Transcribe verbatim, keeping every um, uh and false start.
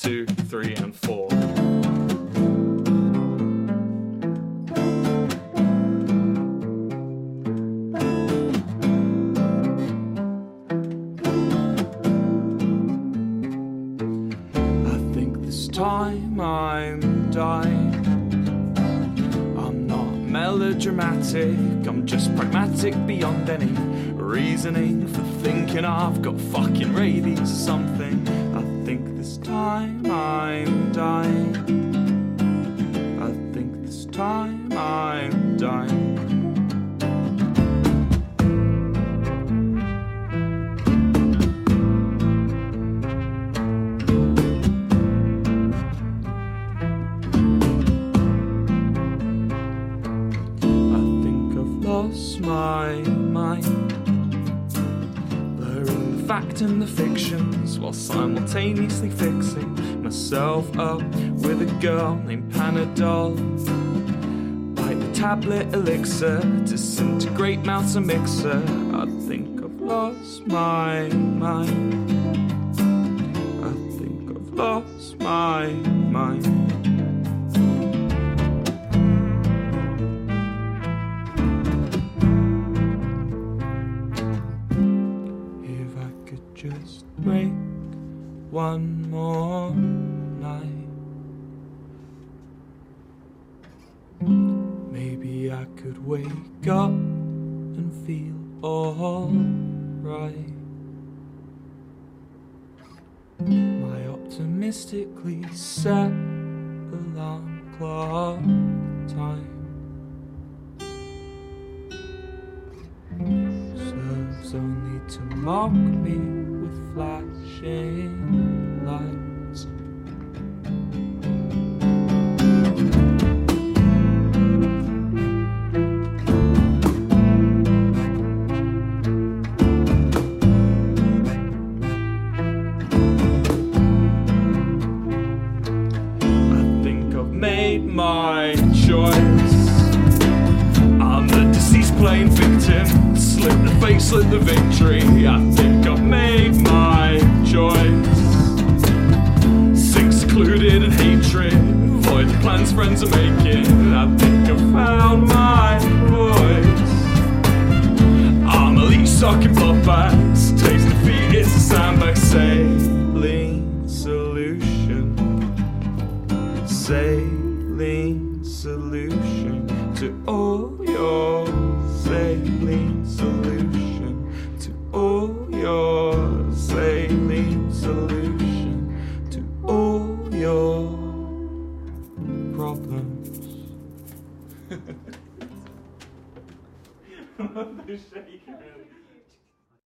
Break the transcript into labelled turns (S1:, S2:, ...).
S1: two, three, and four. I think this time I'm dying. I'm not melodramatic, I'm just pragmatic beyond any reasoning for thinking I've got fucking rabies or something. I think this time I'm dying. I think this time I'm dying. Lost my mind, blurring the fact and the fictions while simultaneously fixing myself up with a girl named Panadol. Bite the tablet elixir, disintegrate mouth's a mixer. I think I've lost my mind. I think I've lost my mind. Just break one more night. Maybe I could wake up and feel alright. My optimistically set alarm clock time serves only to mock me with flashing lights. I think I've made my choice. I'm the deceased playing victim, slit the face, slit the victory. I think I've made my choice. Sink secluded in hatred, avoid the plans friends are making. I think I've found my voice. I'm a leech sucking blood bags, taste defeat, it's a sandbag saline solution. Saline solution to all your saline solution to all your saline solution to all your problems. I'm shaking really.